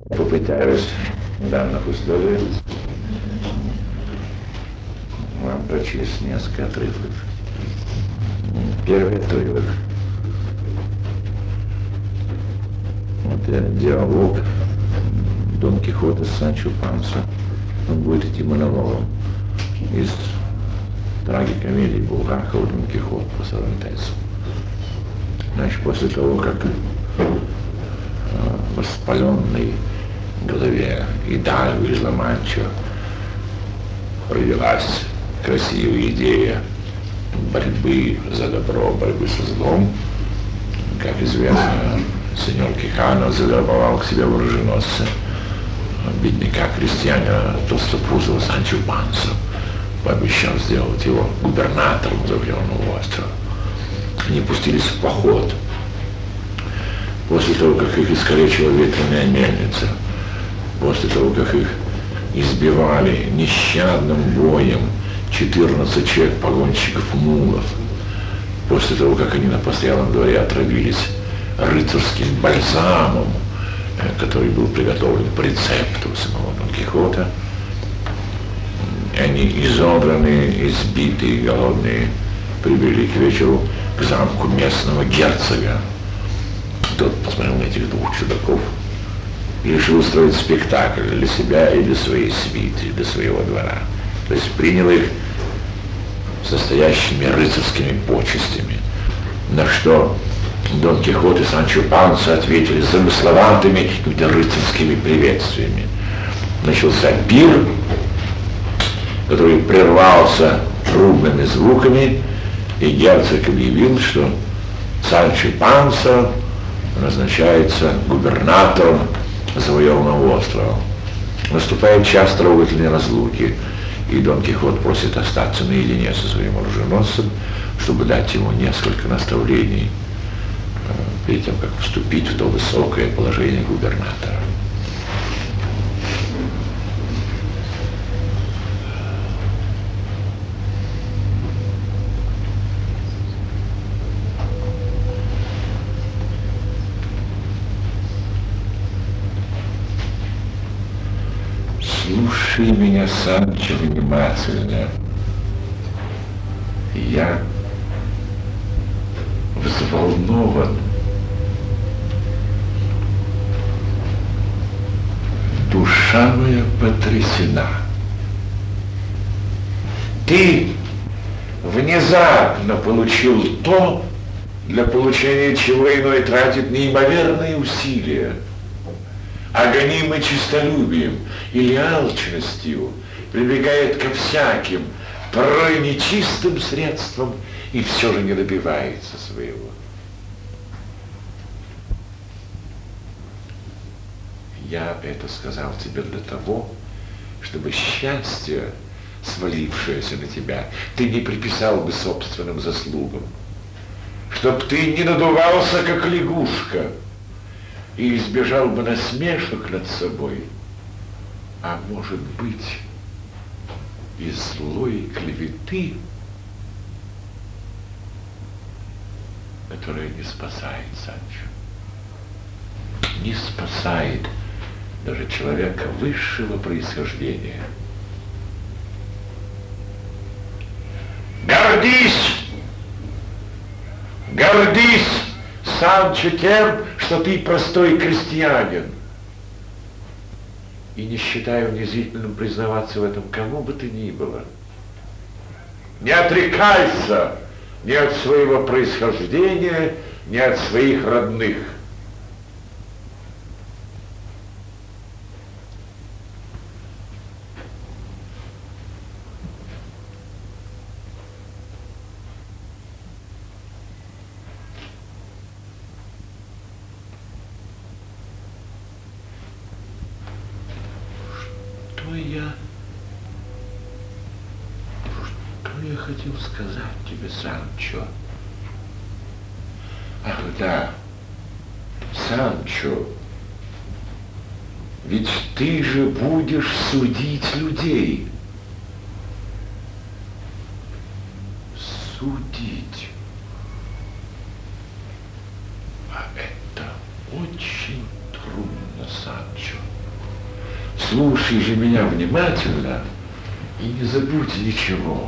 Попытаюсь в данных условиях вам прочесть несколько отрывков. Первый отрывок. Это диалог Дон Кихота с Санчо Панса. Он будет идти монологом из трагикомедии Булгакова «Дон Кихот» по Сарантесу. Значит, после того, как в воспаленной голове Идальго из Ла-Манчо родилась красивая идея борьбы за добро, борьбы со злом. Как известно, сеньор Кихано завербовал к себе вооруженосца, бедняка-крестьянина толстопузого Санчо Панса, пообещал сделать его губернатором Заговоренного острова. Они пустились в поход. После того, как их искалечила ветреная мельница, после того, как их избивали нещадным боем 14 человек погонщиков мулов, после того, как они на постоялом дворе отравились рыцарским бальзамом, который был приготовлен по рецепту самого Дон Кихота, они изодранные, избитые, голодные прибыли к вечеру к замку местного герцога. Тот посмотрел на этих двух чудаков и решил устроить спектакль для себя и для своей свиты, для своего двора. То есть принял их состоящими рыцарскими почестями, на что Дон Кихот и Санчо Панса ответили замысловатыми какими-то рыцарскими приветствиями. Начался пир, который прервался трубными звуками, и герцог объявил, что Санчо Панса назначается губернатором Завоеванного острова. Наступает час трогательной разлуки, и Дон Кихот просит остаться наедине со своим оруженосцем, чтобы дать ему несколько наставлений перед тем, как вступить в то высокое положение губернатора. Слушай меня, Санчо, внимательно. Я взволнован. Душа моя потрясена. Ты внезапно получил то, для получения чего иной тратит неимоверные усилия, а гонимый честолюбием или алчностью прибегает ко всяким, порой нечистым средствам и все же не добивается своего. Я это сказал тебе для того, чтобы счастье, свалившееся на тебя, ты не приписал бы собственным заслугам, чтоб ты не надувался, как лягушка, и избежал бы насмешек над собой, а может быть, и злой клеветы, которая не спасает, Санчо. Не спасает даже человека высшего происхождения. Гордись! Гордись, Санчо, тем, что ты простой крестьянин. И не считаю унизительным признаваться в этом кому бы то ни было. Не отрекайся ни от своего происхождения, ни от своих родных. Что я хотел сказать тебе, Санчо? Ах, да, Санчо, ведь ты же будешь судить людей. Судить. А это очень трудно, Санчо. слушай же меня внимательно и не забудь ничего.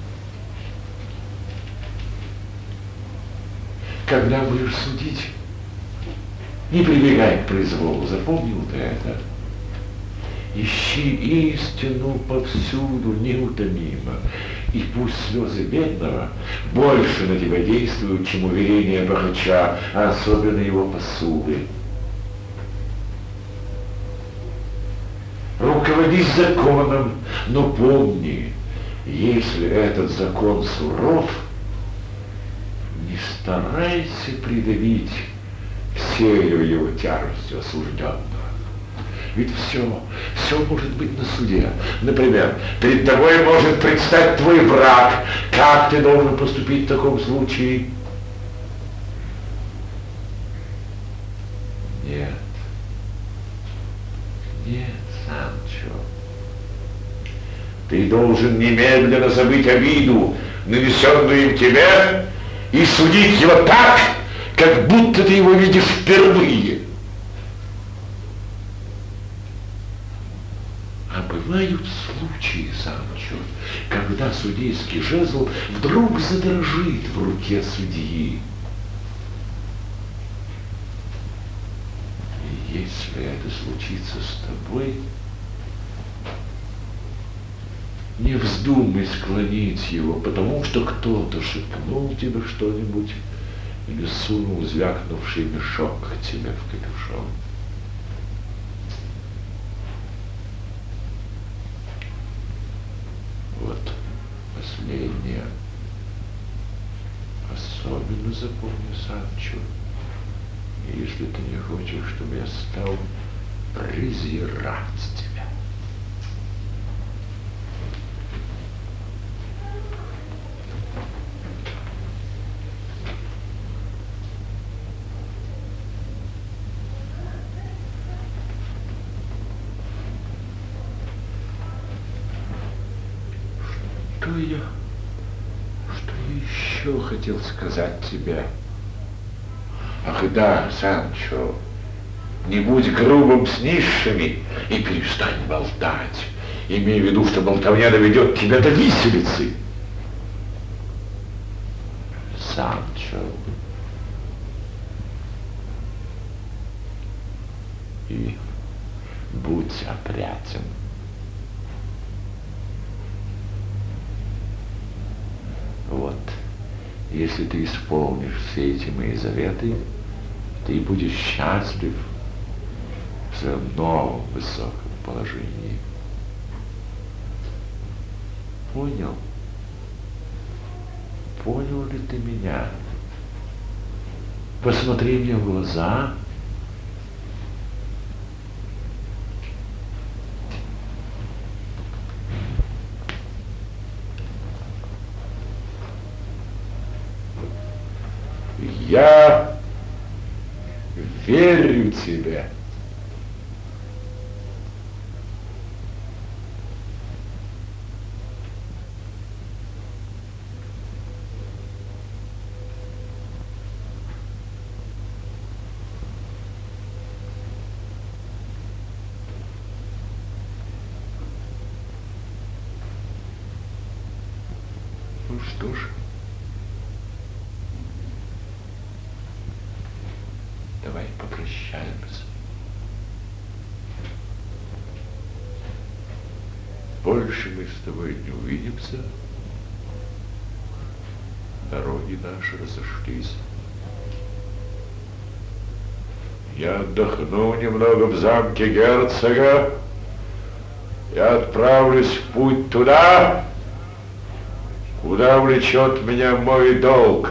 Когда будешь судить, не прибегай к произволу, запомнил ты это? Ищи истину повсюду неутомимо, и пусть слезы бедного больше на тебя действуют, чем уверения богача, а особенно его посулы. Руководись законом, но помни, если этот закон суров, не старайся придавить всею его тяжестью осужденного. Ведь все может быть на суде. Например, перед тобой может предстать твой враг. Как ты должен поступить в таком случае? Нет, Санчо. Ты должен немедленно забыть обиду, нанесенную им тебе, и судить его так, как будто ты его видишь впервые. А бывают случаи, Санчо, когда судейский жезл вдруг задрожит в руке судьи. И если это случится с тобой, не вздумай склонить его, потому что кто-то шепнул тебе что-нибудь или сунул звякнувший мешок к тебе в капюшон. Вот последнее. Особенно запомни, Санчо, если ты не хочешь, чтобы я стал презирать тебя. Что я еще хотел сказать тебе? Ах да, Санчо, не будь грубым с низшими и перестань болтать. Имей в виду, что болтовня доведет тебя до виселицы. Санчо. И будь опрятен. Вот, если ты исполнишь все эти мои заветы, ты будешь счастлив в своем новом высоком положении. Понял? Понял ли ты меня? Посмотри мне в глаза. Я верю тебе. Ну что ж, давай попрощаемся. Больше мы с тобой не увидимся. Дороги наши разошлись. Я отдохну немного в замке герцога. Я отправлюсь в путь туда, куда влечет меня мой долг.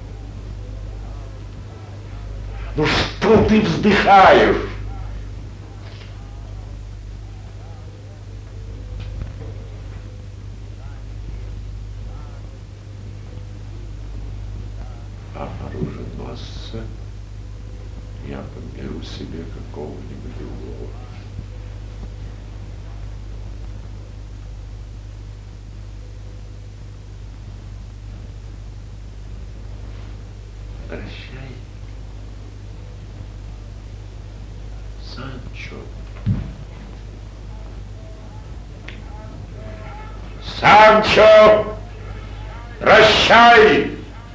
Ну что ты вздыхаешь? А оруженосца я подберу себе какого-нибудь другого. Прощай, Санчо. Санчо, прощай!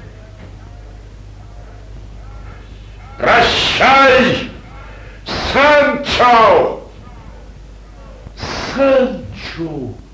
Прощай, Санчо! Санчо!